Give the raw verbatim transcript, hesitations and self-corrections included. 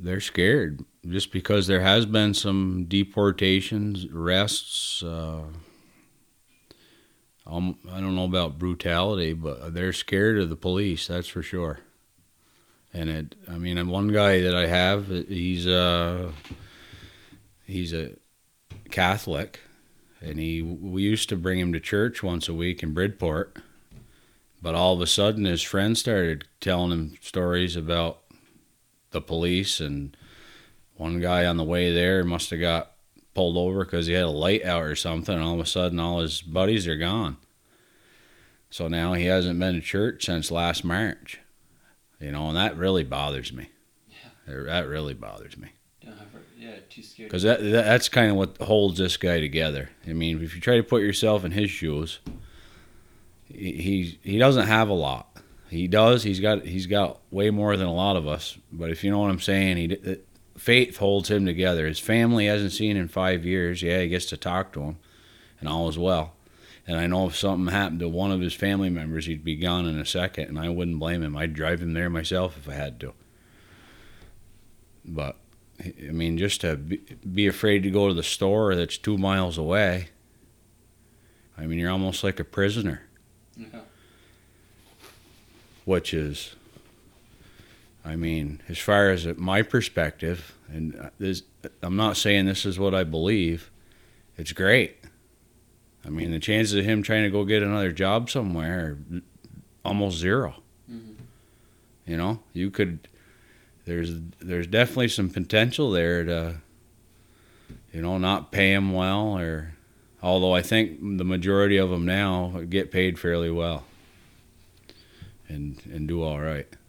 they're scared just because there has been some deportations, arrests. Uh, um, I don't know about brutality, but they're scared of the police. That's for sure. And it, I mean, one guy that I have, he's uh, he's a Catholic, and he we used to bring him to church once a week in Bridport. But all of a sudden, his friends started telling him stories about the police, and one guy on the way there must have got pulled over because he had a light out or something, and all of a sudden, all his buddies are gone. So now he hasn't been to church since last March, you know, and that really bothers me. Yeah. That really bothers me. Yeah, too scared. Because that, that, that's kind of what holds this guy together. I mean, if you try to put yourself in his shoes, He he doesn't have a lot. He does. He's got he's got way more than a lot of us. But if you know what I'm saying, he faith holds him together. His family hasn't seen in five years. Yeah, he gets to talk to him, and all is well. And I know if something happened to one of his family members, he'd be gone in a second, and I wouldn't blame him. I'd drive him there myself if I had to. But I mean, just to be, be afraid to go to the store that's two miles away. I mean, you're almost like a prisoner. Yeah. Which is, I mean, as far as my perspective, and this, I'm not saying this is what I believe, it's great. I mean, the chances of him trying to go get another job somewhere are almost zero. Mm-hmm. You know, you could, there's there's definitely some potential there to, you know, not pay him well, or, although I think the majority of them now get paid fairly well and and do all right.